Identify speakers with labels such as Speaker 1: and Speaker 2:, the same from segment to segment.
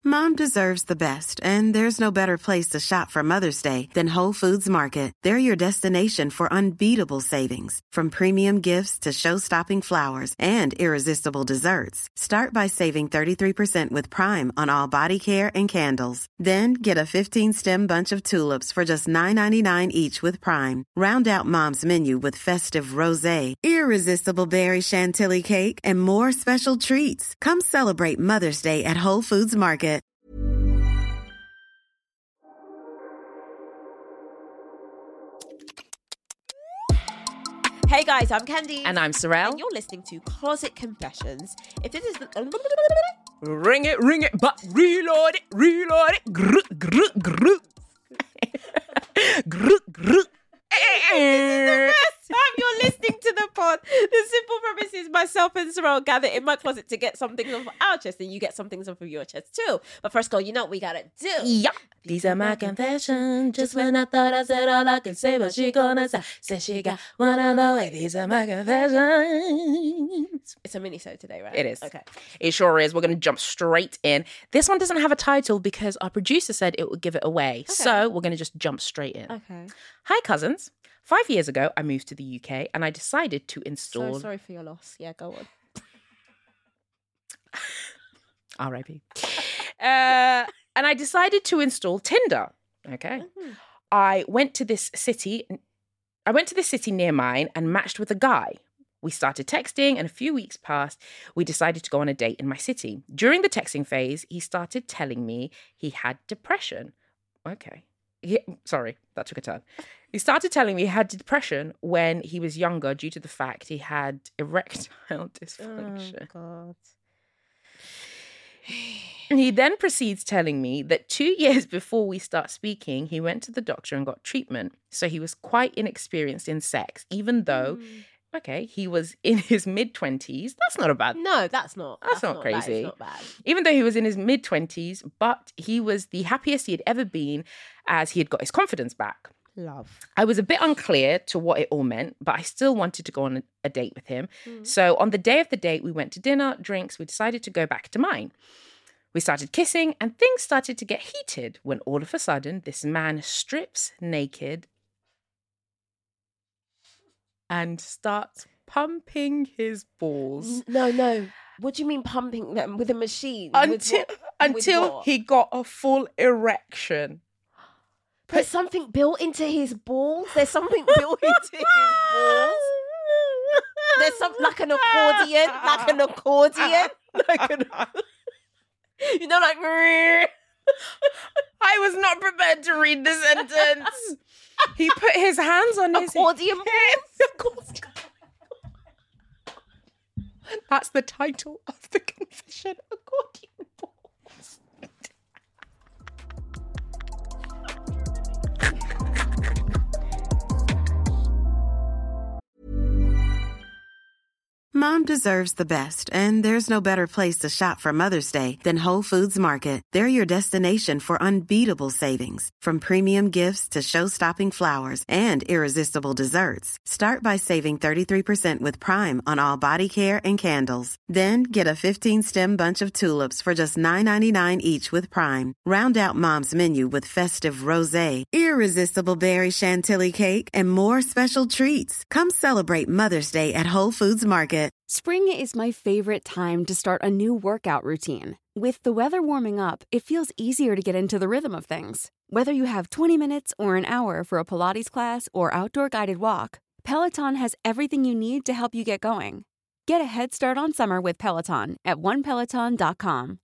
Speaker 1: Mom deserves the best, and there's no better place to shop for Mother's Day than Whole Foods Market. They're your destination for unbeatable savings, from premium gifts to show-stopping flowers and irresistible desserts. Start by saving 33% with Prime on all body care and candles. Then get a 15-stem bunch of tulips for just $9.99 each with Prime. Round out Mom's menu with festive rosé, irresistible berry chantilly cake, and more special treats. Come celebrate Mother's Day at Whole Foods Market.
Speaker 2: Hey guys, I'm Candy.
Speaker 3: And I'm Sorrel.
Speaker 2: And you're listening to Closet Confessions. If this is the...
Speaker 3: Ring it, but reload it, grr, grr, grr. Grr, grr.
Speaker 2: This is the first time you're listening to the pod. The simple premise is myself and Sorrel gather in my closet to get some things off our chest, and you get some things off of your chest too. But first, girl, you know what we gotta do.
Speaker 3: Yep. These are my confessions. Just when I thought I said all I could say, but she gonna say, said she got one of the way. These are my confessions.
Speaker 2: It's a mini-sode today, right?
Speaker 3: It is.
Speaker 2: Okay.
Speaker 3: It sure is. We're going to jump straight in. This one doesn't have a title because our producer said it would give it away. Okay. So we're going to just jump straight in.
Speaker 2: Okay.
Speaker 3: Hi, cousins. 5 years ago, I moved to the UK and I decided to install...
Speaker 2: So sorry for your loss. Yeah, go on.
Speaker 3: R.I.P. And I decided to install Tinder. Okay. Mm-hmm. I went to this city near mine and matched with a guy. We started texting and a few weeks passed. We decided to go on a date in my city. During the texting phase, he started telling me he had depression. Okay. Sorry, that took a turn. He started telling me he had depression when he was younger due to the fact he had erectile dysfunction.
Speaker 2: Oh, God.
Speaker 3: He then proceeds telling me that 2 years before we start speaking, he went to the doctor and got treatment. So he was quite inexperienced in sex, even though, okay, he was in his mid-20s. That's not a bad...
Speaker 2: No, that's not
Speaker 3: crazy.
Speaker 2: That is not bad.
Speaker 3: Even though he was in his mid-20s, but he was the happiest he had ever been as he had got his confidence back.
Speaker 2: Love.
Speaker 3: I was a bit unclear to what it all meant, but I still wanted to go on a date with him. So on the day of the date, we went to dinner, drinks. We decided to go back to mine. We started kissing and things started to get heated when all of a sudden this man strips naked and starts pumping his balls.
Speaker 2: No. What do you mean pumping them with a machine?
Speaker 3: Until he got a full erection.
Speaker 2: There's something built into his balls? There's something built into his balls? There's something like an accordion? You know, like...
Speaker 3: I was not prepared to read the sentence. He put his hands on his
Speaker 2: accordion balls.
Speaker 3: That's the title of the confession. Accordion balls.
Speaker 1: Mom deserves the best, and there's no better place to shop for Mother's Day than Whole Foods Market. They're your destination for unbeatable savings, from premium gifts to show-stopping flowers and irresistible desserts. Start by saving 33% with Prime on all body care and candles. Then get a 15-stem bunch of tulips for just $9.99 each with Prime. Round out Mom's menu with festive rosé, irresistible berry chantilly cake, and more special treats. Come celebrate Mother's Day at Whole Foods Market.
Speaker 4: Spring is my favorite time to start a new workout routine. With the weather warming up, it feels easier to get into the rhythm of things. Whether you have 20 minutes or an hour for a Pilates class or outdoor guided walk, Peloton has everything you need to help you get going. Get a head start on summer with Peloton at onepeloton.com.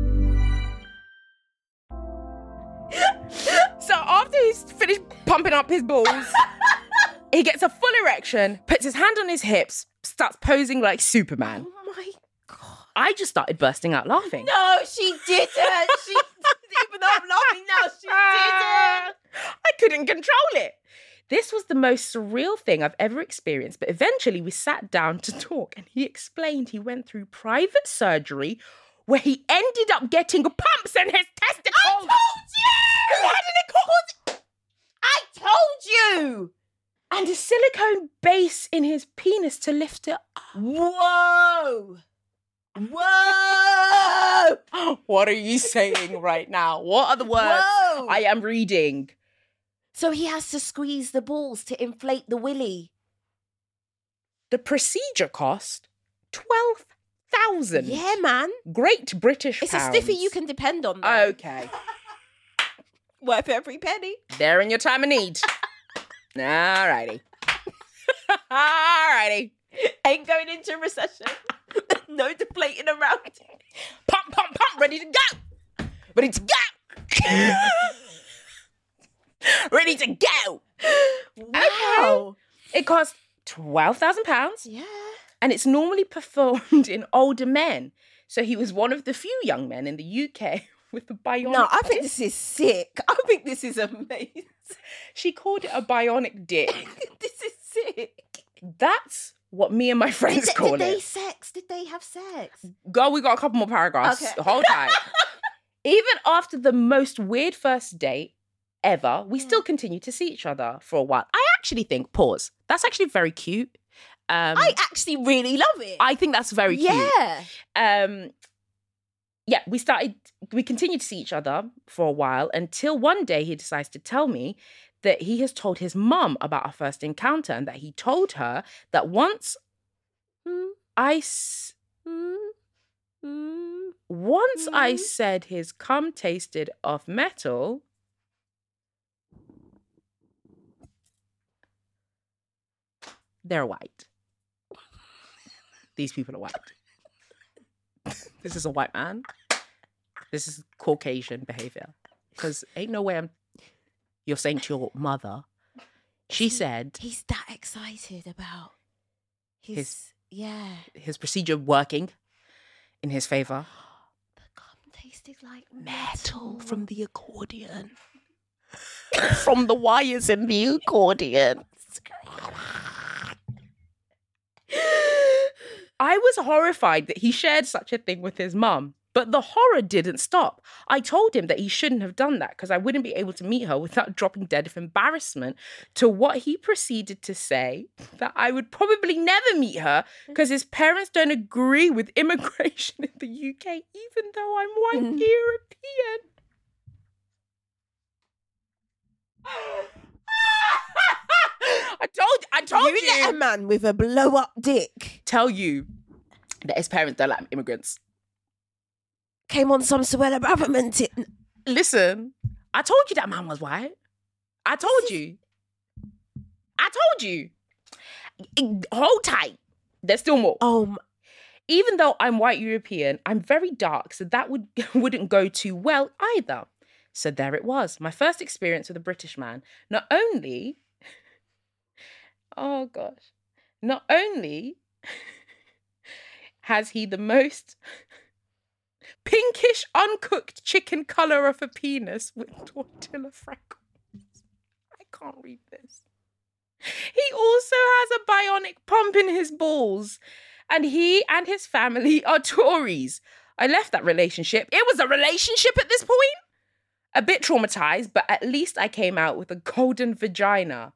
Speaker 3: So after he's finished pumping up his balls, he gets a full erection, puts his hand on his hips, starts posing like Superman.
Speaker 2: Oh my God.
Speaker 3: I just started bursting out laughing.
Speaker 2: No, she didn't. Even though I'm laughing now, she didn't.
Speaker 3: I couldn't control it. This was the most surreal thing I've ever experienced, but eventually we sat down to talk and he explained he went through private surgery where he ended up getting pumps in his testicles.
Speaker 2: I told you! I told you!
Speaker 3: And a silicone base in his penis to lift it up.
Speaker 2: Whoa! Whoa!
Speaker 3: What are you saying right now? What are the words
Speaker 2: Whoa.
Speaker 3: I am reading?
Speaker 2: So he has to squeeze the balls to inflate the willy.
Speaker 3: The procedure cost 12,000.
Speaker 2: Yeah, man.
Speaker 3: Great British
Speaker 2: It's
Speaker 3: pounds.
Speaker 2: a stiffy you can depend on, though.
Speaker 3: Okay.
Speaker 2: Worth every penny.
Speaker 3: There in your time of need. Alrighty. Alrighty.
Speaker 2: Ain't going into recession. No deflating around.
Speaker 3: Pump, pump, pump. Ready to go. Ready to go. Ready to go.
Speaker 2: Wow.
Speaker 3: It cost £12,000.
Speaker 2: Yeah.
Speaker 3: And it's normally performed in older men. So he was one of the few young men in the UK with the bionic
Speaker 2: No, I think
Speaker 3: dick.
Speaker 2: this is sick. I think this is amazing.
Speaker 3: She called it a bionic dick.
Speaker 2: This is sick.
Speaker 3: That's what me and my friends call
Speaker 2: Did they
Speaker 3: it.
Speaker 2: sex? Did they have sex?
Speaker 3: Girl, we got a couple more paragraphs.
Speaker 2: Okay.
Speaker 3: Hold tight. Even after the most weird first date ever, we still continue to see each other for a while. I actually think, pause, that's actually very cute.
Speaker 2: I actually really love it.
Speaker 3: I think that's very cute.
Speaker 2: Yeah.
Speaker 3: Yeah, we continued to see each other for a while until one day he decides to tell me that he has told his mum about our first encounter and that he told her that once I said his cum tasted of metal, they're white. These people are white. This is a white man. This is Caucasian behavior. Because ain't no way you're saying to your mother. She said
Speaker 2: He's that excited about his
Speaker 3: his procedure working in his favor.
Speaker 2: The cum tasted like
Speaker 3: Metal from the accordion. From the wires in the accordion. I was horrified that he shared such a thing with his mum, but the horror didn't stop. I told him that he shouldn't have done that because I wouldn't be able to meet her without dropping dead of embarrassment, to what he proceeded to say that I would probably never meet her because his parents don't agree with immigration in the UK, even though I'm white European. I told you.
Speaker 2: let a man with a blow up dick
Speaker 3: Tell you that his parents don't like immigrants.
Speaker 2: came on some Suella Braverman tip.
Speaker 3: Listen, I told you that man was white. I told you. Hold tight. There's still more. Even though I'm white European, I'm very dark, so that wouldn't go too well either. So there it was, my first experience with a British man. Not only has he the most pinkish, uncooked chicken colour of a penis with tortilla freckles. I can't read this. He also has a bionic pump in his balls. And he and his family are Tories. I left that relationship. It was a relationship at this point. A bit traumatized, but at least I came out with a golden vagina.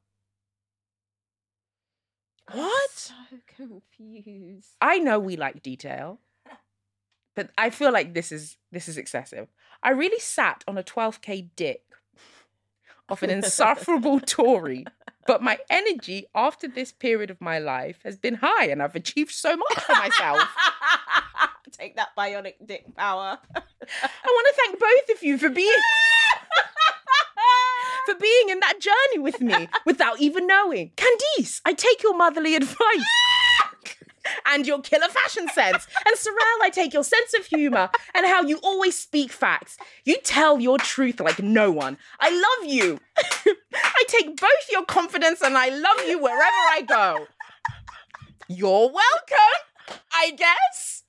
Speaker 3: What?
Speaker 2: So confused.
Speaker 3: I know we like detail, but I feel like this is excessive. I really sat on a 12K dick of an insufferable Tory, but my energy after this period of my life has been high and I've achieved so much for myself.
Speaker 2: Take that bionic dick power.
Speaker 3: I want to thank both of you for being in that journey with me without even knowing. Candice, I take your motherly advice and your killer fashion sense. And Sorrel, I take your sense of humour and how you always speak facts. You tell your truth like no one. I love you. I take both your confidence and I love you wherever I go. You're welcome, I guess.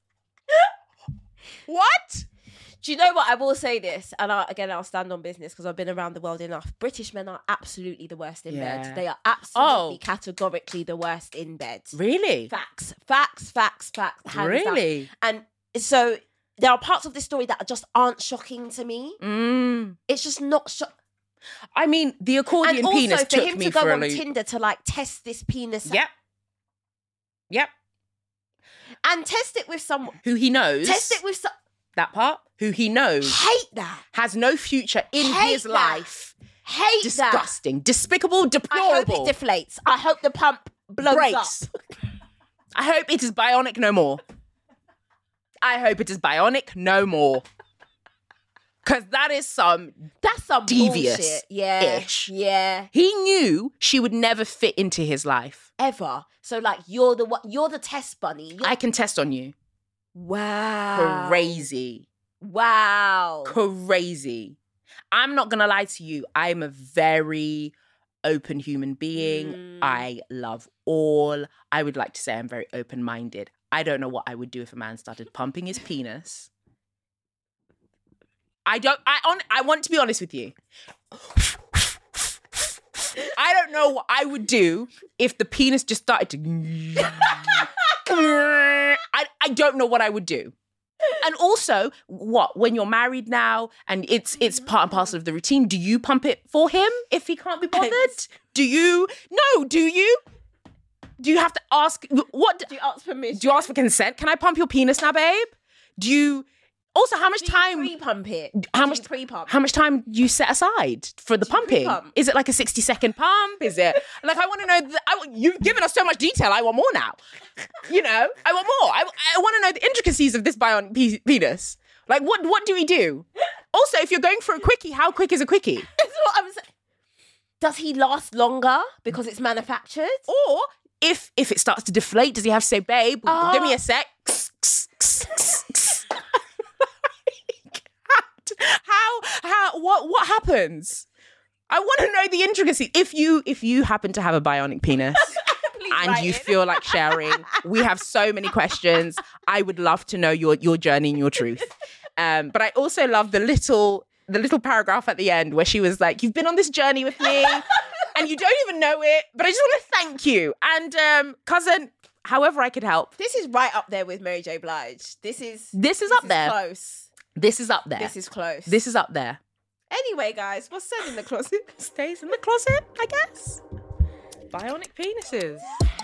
Speaker 3: What?
Speaker 2: Do you know what? I will say this, and I'll stand on business because I've been around the world enough. British men are absolutely the worst in bed. They are absolutely categorically the worst in bed.
Speaker 3: Really?
Speaker 2: Facts. Hands
Speaker 3: Really?
Speaker 2: down. And so there are parts of this story that just aren't shocking to me. It's just not
Speaker 3: I mean, the accordion
Speaker 2: and
Speaker 3: penis
Speaker 2: also
Speaker 3: took
Speaker 2: for him
Speaker 3: me
Speaker 2: to go
Speaker 3: for a
Speaker 2: on
Speaker 3: loop.
Speaker 2: Tinder to like test this penis.
Speaker 3: Yep.
Speaker 2: And test it with someone.
Speaker 3: Who he knows.
Speaker 2: Test it with
Speaker 3: That part? Who he knows
Speaker 2: Hate that.
Speaker 3: has no future in
Speaker 2: Hate
Speaker 3: his
Speaker 2: that.
Speaker 3: life.
Speaker 2: Hate
Speaker 3: Disgusting. Despicable.
Speaker 2: that. I hope
Speaker 3: Deplorable.
Speaker 2: it deflates. I hope the pump blows
Speaker 3: Breaks.
Speaker 2: up.
Speaker 3: I hope it is bionic no more. I hope it is bionic no more. Because that is
Speaker 2: That's some
Speaker 3: devious
Speaker 2: bullshit. Yeah.
Speaker 3: ish.
Speaker 2: Yeah.
Speaker 3: He knew she would never fit into his life.
Speaker 2: Ever. So like you're the test bunny.
Speaker 3: I can test on you.
Speaker 2: Wow.
Speaker 3: Crazy.
Speaker 2: Wow.
Speaker 3: Crazy. I'm not going to lie to you. I'm a very open human being. I love all. I would like to say I'm very open-minded. I don't know what I would do if a man started pumping his penis. I want to be honest with you. I don't know what I would do if the penis just started to... I don't know what I would do. And also, when you're married now and it's part and parcel of the routine, do you pump it for him if he can't be bothered? Do you? No, do you? Do you have to ask? What?
Speaker 2: Do you ask permission?
Speaker 3: Do you ask for consent? Can I pump your penis now, babe? Do you? Also, how much time?
Speaker 2: Pre-pump it.
Speaker 3: How much
Speaker 2: pre-pump?
Speaker 3: How much time do you set aside for the pumping?
Speaker 2: pre-pump?
Speaker 3: Is it like a 60-second pump? Is it like I want to know? You've given us so much detail. I want more now. You know, I want more. I want to know the intricacies of this bionic penis. Like, what do we do? Also, if you're going for a quickie, how quick is a quickie?
Speaker 2: That's what I'm saying. Does he last longer because it's manufactured?
Speaker 3: Or if it starts to deflate, does he have to say, "Babe, give me a sec"? What happens? I want to know the intricacy. If you happen to have a bionic penis and you feel like sharing, we have so many questions. I would love to know your journey and your truth. But I also love the little paragraph at the end where she was like, "You've been on this journey with me and you don't even know it, but I just want to thank you." And cousin, however I could help.
Speaker 2: This is right up there with Mary J. Blige. This is
Speaker 3: up there.
Speaker 2: Close.
Speaker 3: This is up there.
Speaker 2: This is close.
Speaker 3: This is up there.
Speaker 2: Anyway, guys, what's said in the closet
Speaker 3: Stays in the closet, I guess. Bionic penises.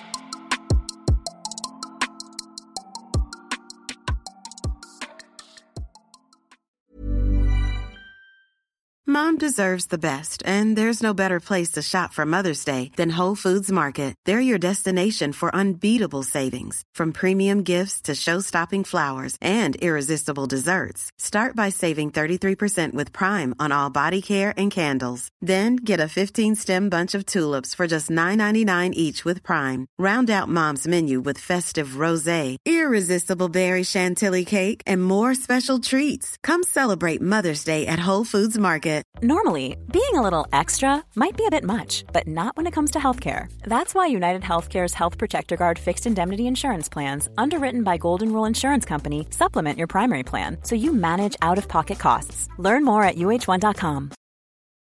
Speaker 1: Mom deserves the best, and there's no better place to shop for Mother's Day than Whole Foods Market. They're your destination for unbeatable savings, from premium gifts to show-stopping flowers and irresistible desserts. Start by saving 33% with Prime on all body care and candles. Then get a 15-stem bunch of tulips for just $9.99 each with Prime. Round out Mom's menu with festive rosé, irresistible berry chantilly cake, and more special treats. Come celebrate Mother's Day at Whole Foods Market.
Speaker 5: Normally, being a little extra might be a bit much, but not when it comes to healthcare. That's why United Healthcare's Health Protector Guard fixed indemnity insurance plans, underwritten by Golden Rule Insurance Company, supplement your primary plan so you manage out-of-pocket costs. Learn more at UH1.com.